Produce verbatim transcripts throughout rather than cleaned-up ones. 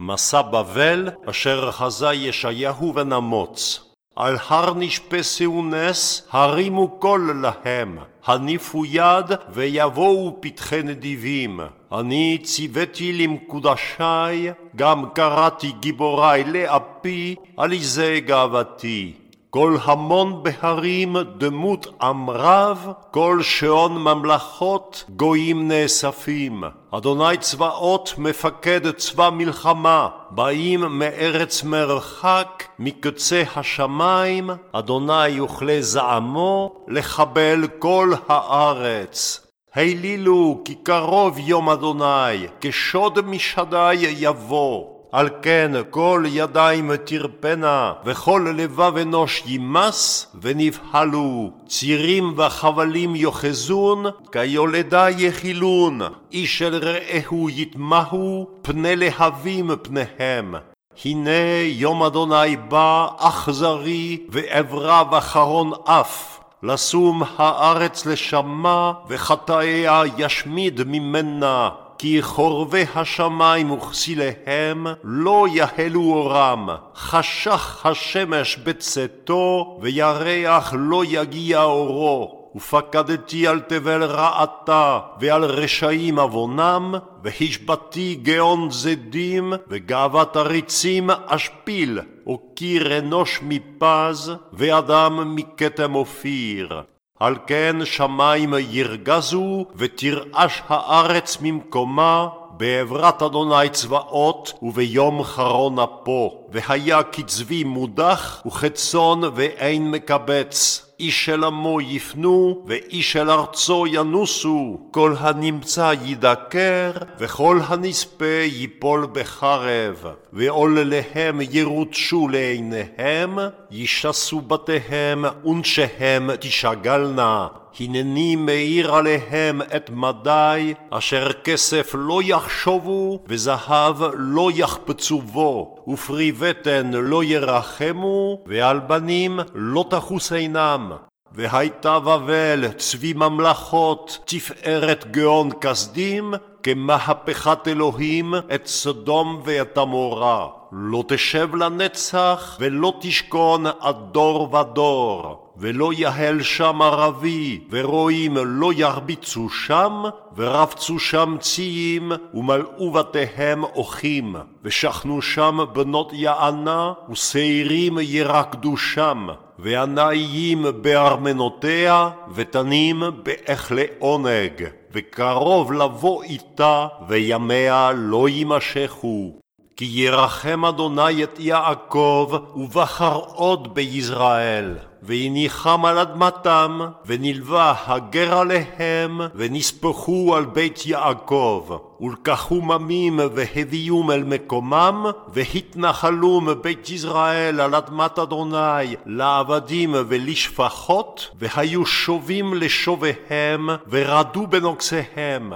מסע בבל אשר חזה ישעיהו בן אמוץ. על הר נשפסו נס, הרימו קול להם, הניפו יד ויבואו פתחי נדיבים. אני ציוויתי למקודשי, גם קראתי גיבורי לאפי, עליזה גאוותי. כל המון בהרים דמות עם רב, כל שעון ממלכות גויים נאספים. אדוני צבאות מפקד צבא מלחמה, באים מארץ מרחק, מקצה השמיים, אדוני יוכלה זעמו לחבל כל הארץ. הילילו כי קרוב יום אדוני, כשוד משדי יבוא. על כן כל ידיים תרפנה, וכל לבב אנוש יימס ונבהלו. צירים וחבלים יוחזון, כיולדה יחילון. איש אל רעהו יטמעו, פני להבים פניהם. הנה יום אדוני בא אכזרי, ועברה וחרון אף. לשום הארץ לשמה, וחטאיה ישמיד ממנה. כי חורבי השמיים וכסיליהם לא יהלו אורם. חשך השמש בצאתו, וירח לא יגיע אורו. ופקדתי על תבל רעתה, ועל רשעים עוונם, והשבתי גאון זדים, וגאוות עריצים אשפיל, וקיר אנוש מפז, ואדם מכתם אופיר. על כן שמיים ירגזו, ותרעש הארץ ממקומה, בעברת אדוני צבאות, וביום חרון אפו. והיה כצבי מודח, וכצאן ואין מקבץ. איש אל עמו יפנו, ואיש אל ארצו ינוסו. כל הנמצא ידקר, וכל הנספה ייפול בחרב. ועולליהם ירוצשו לעיניהם, ישסו בתיהם, ונשיהם תשגלנה. הנני מאיר עליהם את מדי, אשר כסף לא יחשובו, וזהב לא יחפצו בו, ופרי בטן לא ירחמו, ועל בנים לא תחוס עינם. והייתה בבל צבי ממלכות, תפארת גאון כסדים, כמהפכת אלוהים את סדום ואת עמורה. לא תשב לנצח ולא תשכון עד דור ודור. ולא יהל שם ערבי, ורועים לא ירביצו שם, ורבצו שם ציים, ומלאו בתיהם אוחים. ושכנו שם בנות יענה, ושעירים ירקדו שם. ועניים בארמנותיה, ותנים באכלי עונג. וקרוב לבוא איתה, וימיה לא יימשכו. כי ירחם אדוני את יעקב, ובחר עוד ביזרעאל. והניחם על אדמתם, ונלווה הגר עליהם, ונספחו על בית יעקב. ולקחו ממים והביאום אל מקומם, והתנחלו מבית יזרעאל על אדמת אדוני לעבדים ולשפחות, והיו שובים לשוביהם, ורדו בנוקסיהם.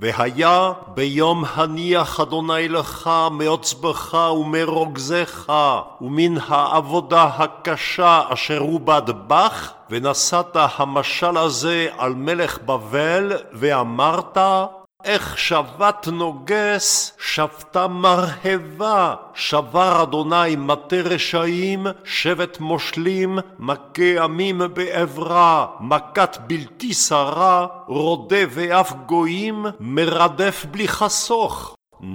והיה ביום הניח אדוני לך מעוצבך ומרוגזך, ומן העבודה הקשה אשר הובד בך, ונשאת המשל הזה על מלך בבל, ואמרת, איך שבת נוגס, שבתה מרהבה, שבר אדוני מטה רשעים, שבט מושלים, מכה עמים בעברה, מכת בלתי שרה, רודה ואף גויים, מרדף בלי חסוך.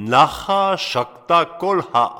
נחה שקטה כל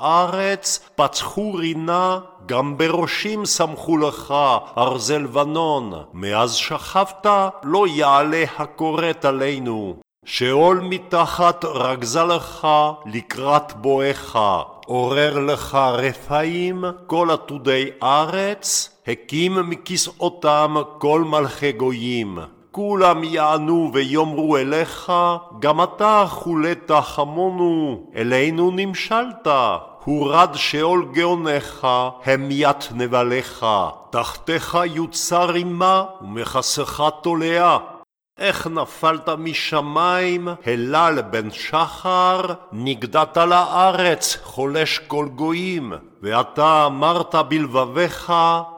הארץ, פצחו רינה, גם בראשים שמחו לך ארזי לבנון. מאז שכבת לא יעלה הכורת עלינו. שאול מתחת רגזה לך לקראת בואך, עורר לך רפאים כל עתודי ארץ, הקים מכיסאותם כל מלכי גויים. כולם יענו ויאמרו אליך, גם אתה חולת חמונו, אלינו נמשלת. הורד שאול גאונך, המיית נבליך, תחתיך יוצר רימה ומכסך תולעה. איך נפלת משמיים, הלל בן שחר, נגדת לארץ, חולש כל גויים. ואתה אמרת בלבביך,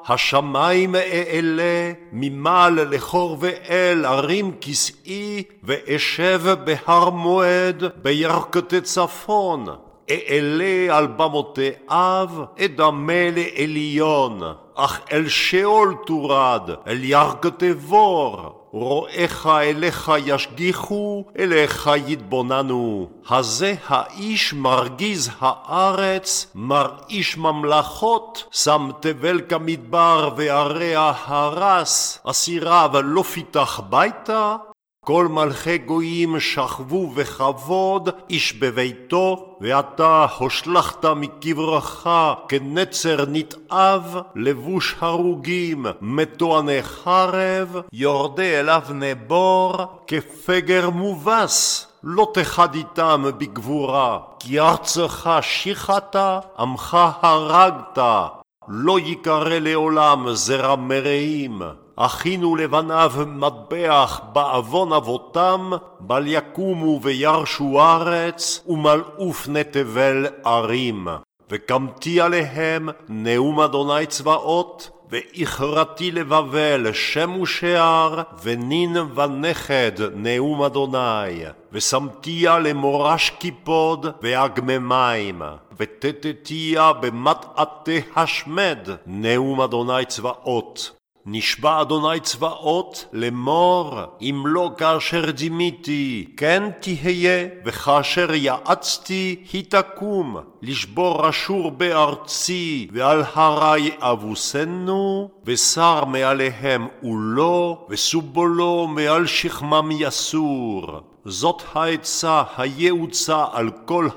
השמיים אעלה, ממעל לחור ואל ארים כסאי, ואשב בהר מועד בירכתי צפון. אעלה על במותיו, אדמה לעליון, אך אל שאול תורד, אל ירק תבור. רואיך אליך ישגיחו, אליך יתבוננו. הזה האיש מרגיז הארץ, מרעיש ממלכות, שם תבל כמדבר ועריה הרס, אסיריו לא פיתח ביתה. כל מלכי גויים שכבו בכבוד, איש בביתו, ואתה הושלכת מקברך כנצר נתעב, לבוש הרוגים, מטועני חרב, יורדי אל אבני בור, כפגר מובס, לא תחד איתם בגבורה, כי ארצך שיחת, עמך הרגת, לא יקרא לעולם זרע מרעים. אחינו לבניו מטבח בעוון אבותם, בל יקומו וירשו ארץ, ומלאו פני תבל ערים. וקמתי עליהם נאום אדוני צבאות, והכרתי לבבל שם ושער, ונין ונכד נאום אדוני. ושמתיה למורש קיפוד ואגממים, ותתתיה במטעתי השמד נאום אדוני צבאות. נשבע אדוני צבאות לאמור, אם לא כאשר דימיתי, כן תהיה, וכאשר יעצתי, היא תקום, לשבור אשור בארצי, ועל הרי אבוסנו, ושר מעליהם אולו, וסובולו מעל שכמם יסור. זאת העצה היעוצה על כל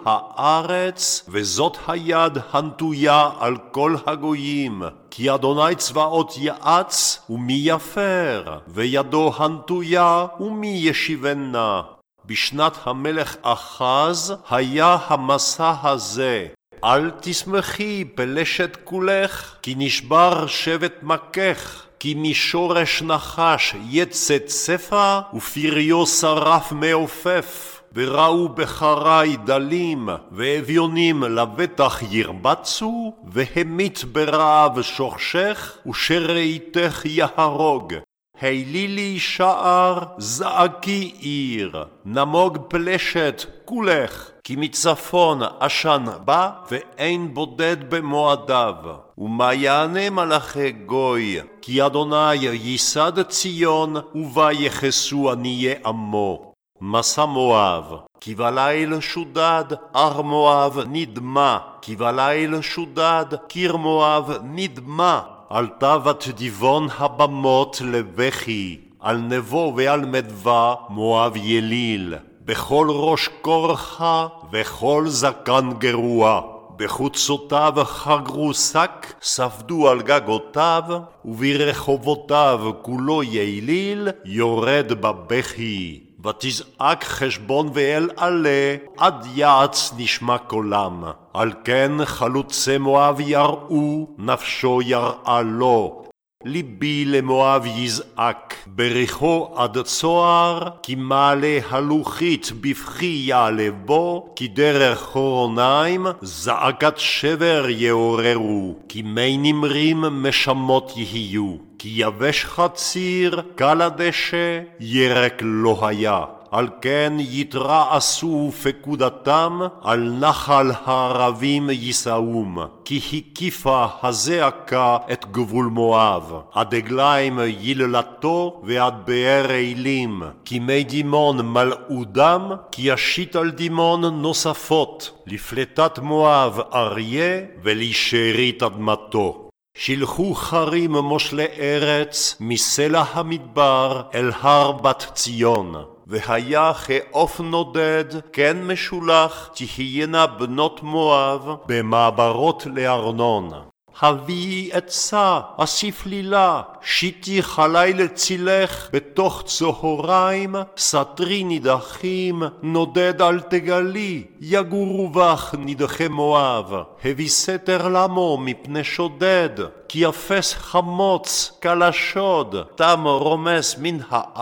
הארץ, וזאת היד הנטויה על כל הגויים. כי אדוני צבאות יעץ, ומי יפר? וידו הנטויה, ומי ישיבנה? בשנת המלך אחז היה המסע הזה. אל תשמחי פלשת כולך, כי נשבר שבט מכך. כי משורש נחש יצא צפה, ופריו שרף מעופף. וראו בחרי דלים, ואביונים לבטח ירבצו, והמית ברעב שוכשך, ושראיתך יהרוג. הילי לי שער, זעקי עיר, נמוג פלשת כולך, כי מצפון עשן בא, ואין בודד במועדיו. ומה יענה מלאכי גוי? כי אדוני ייסד ציון, ובה יחסו עניי עמו. מסע מואב, כי בליל שודד, הר מואב נדמה, כי בליל שודד, קיר מואב נדמה. עלתה ותדיבון הבמות לבכי, על נבו ועל מדווה מואב יליל, בכל ראש כורחה וכל זקן גרוע. בחוצותיו חגרו שק, ספדו על גגותיו, וברחובותיו כולו יליל, יורד בבכי. ותזעק חשבון ואל עלה, עד יעץ נשמע קולם. על כן חלוצי מואב יראו, נפשו יראה לו. ליבי למואב יזעק, בריחו עד צוהר, כי מעלה הלוחית בבכי יעלה בו, כי דרך חורוניים זעקת שבר יעוררו, כי מי נמרים משמות יהיו, כי יבש חציר, קל הדשא, ירק לא היה. על כן יתרעשו פקודתם, על נחל הערבים ייסעום, כי הקיפה הזעקה את גבול מואב, עד עגליים יללתו ועד באר אילים, כי מי דימון מלאו דם, כי ישית על דימון נוספות, לפלטת מואב אריה ולשארית אדמתו. שילחו חרים מושלי ארץ מסלע המדבר אל הר בת ציון. והיה כעוף נודד, כן משולח, תהיינה בנות מואב במעברות לארנון. הביאי עצה, אסיף לילה, שיטי חלי לצילך, בתוך צהריים, סתרי נידחים, נודד אל תגלי, יגורו בך נידחי מואב, הביא סתר למו מפני שודד, כי יפס חמוץ כלשוד, תם רומס מן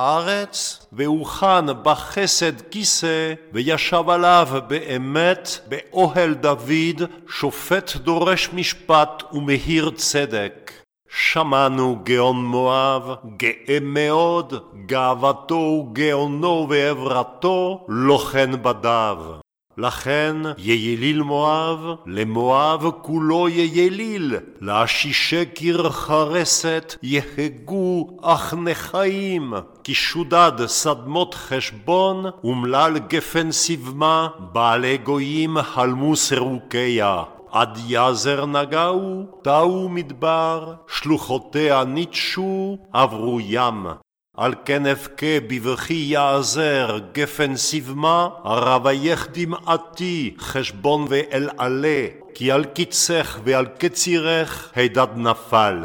הארץ, והוכן בחסד כיסא, וישב עליו באמת באוהל דוד, שופט דורש משפט ומהיר צדק. שמענו גאון מואב, גאה מאוד, גאוותו וגאונו ועברתו, לא כן בדיו. לכן יליל מואב, למואב כולו יליל, לאשישי קיר חרסת יהגו אך נחיים, כי שודד סדמות חשבון, ומלל גפן סבמה, בעלי גויים הלמו סירוקיה. עד יזר נגעו, טעו מדבר, שלוחותיה ניטשו, עברו ים. על כן אבכה בבכי יעזר גפן סבמה, הרווייך דמעתי חשבון ואל עלה, כי על קיצך ועל קצירך הידד נפל,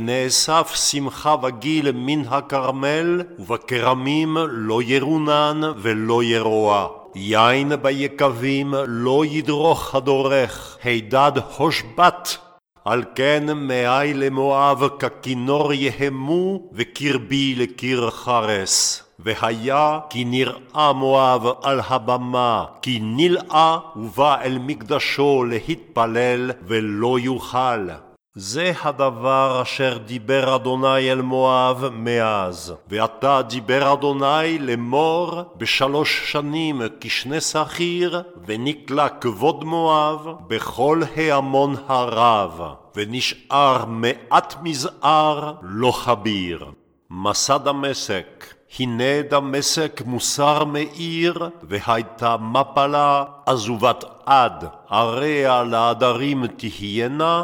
ונאסף שמחה וגיל מן הכרמל, ובכרמים לא ירונן ולא ירוע. יין ביקבים לא ידרוך הדורך, הידד הושבת. על כן מאי למואב ככינור יהמו, וקרבי לקיר חרס. והיה כי נראה מואב על הבמה, כי נלאה ובא אל מקדשו להתפלל ולא יוכל. זה הדבר אשר דיבר אדוני אל מואב מאז. ועתה דיבר אדוני לאמור, בשלוש שנים כשני שכיר, ונקלה כבוד מואב בכל ההמון הרב, ונשאר מעט מזער לא חביר. מסע דמשק, הנה דמשק מוסר מאיר, והייתה מפלה עזובת עד, עריה לעדרים תהיינה,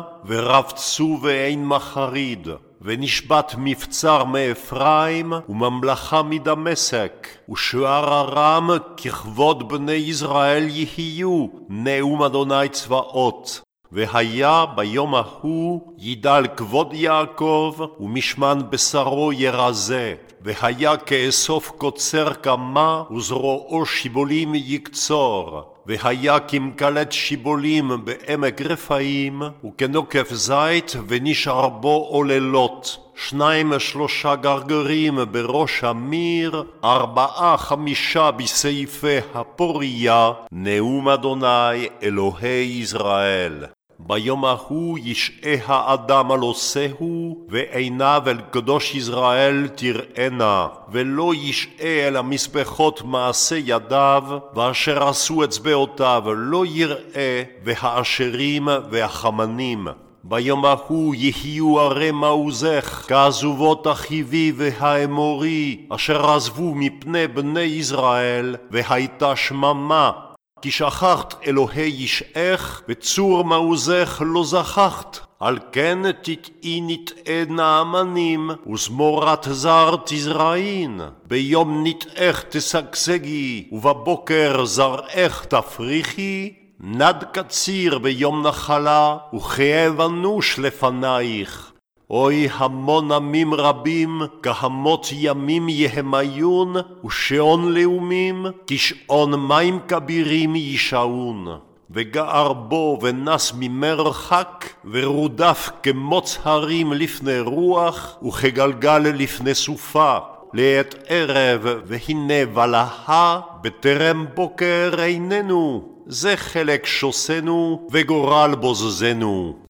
ורבצו ואין מחריד. ונשבת מבצר מאפרים, וממלכה מדמשק, ושער ארם ככבוד בני ישראל יהיו, נאום אדוני צבאות. והיה ביום ההוא ידל כבוד יעקב, ומשמן בשרו ירזה. והיה כאסוף קוצר קמה, וזרועו שיבולים יקצור. והיה כמקלט שיבולים בעמק רפאים, וכנוקף זית, ונשאר בו עוללות. שניים שלושה גרגרים בראש המיר, ארבעה חמישה בסעיפי הפוריה, נאום אדוני אלוהי ישראל. ביום ההוא ישעה האדם על עושהו, ועיניו אל קדוש ישראל תראינה, ולא ישעה אל המזבחות מעשה ידיו, ואשר עשו אצבעותיו לא יראה, והאשרים והחמנים. ביום ההוא יהיו ערי מעוזך, כעזובות החיבי והאמורי, אשר עזבו מפני בני ישראל, והייתה שממה. כי שכחת אלוהי ישעך, וצור מעוזך לא זכחת. על כן תתאי נטעה נאמנים, וזמורת זר תזרעין. ביום נטעך תשגשגי, ובבוקר זרעך תפריחי. נד קציר ביום נחלה, וכאב אנוש לפנייך. אוי המון עמים רבים, כהמות ימים יהמיון, ושעון לאומים, כשעון מים כבירים ישעון. וגער בו ונס ממרחק, ורודף כמוץ הרים לפני רוח, וכגלגל לפני סופה. לעת ערב והנה ולהה, בטרם בוקר איננו. זה חלק שוסנו וגורל בוזזנו.